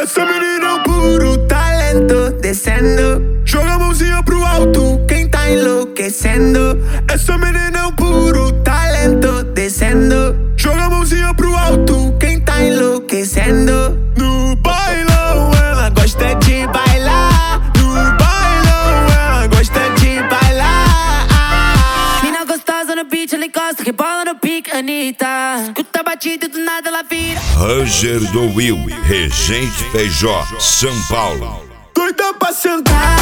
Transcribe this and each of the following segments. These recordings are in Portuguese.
Essa menina é um puro talento, descendo. Joga a mãozinha pro alto, quem tá enlouquecendo. Essa menina é um puro talento, descendo. Joga a mãozinha pro alto, quem tá enlouquecendo. No bailão ela gosta de bailar. No bailão ela gosta de bailar. Mina gostosa no beat, ela encosta, rebola no pique, Anitta. Escuta a batida e do nada ela vira. Ranger do Will, Regente Feijó, São Paulo. Doida pra sentar,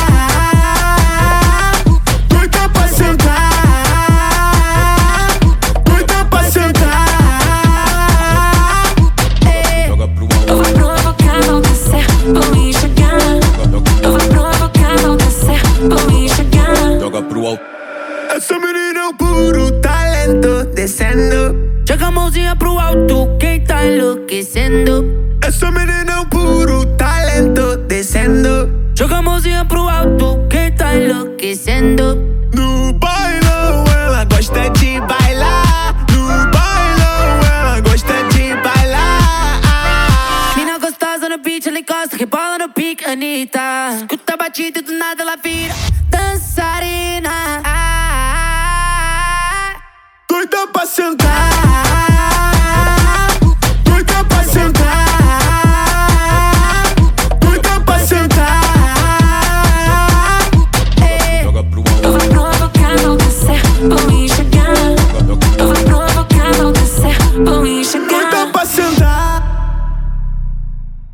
doida pra sentar, doida pra sentar. Eu vou provocar, vou descer, vou enxergar. Eu vou provocar, vou descer, vou enxergar. Joga pro alto. Essa menina é um puro talento, descendo. Joga a mãozinha pro alto, quem tá enlouquecendo. Essa menina é um puro talento, descendo. Joga a mãozinha pro alto, quem tá enlouquecendo. No bailão ela gosta de bailar. No bailão ela gosta de bailar. Mina gostosa no beat, ela encosta, rebola no pique, Anitta. Escuta a batida e do nada ela vira. Dançarina.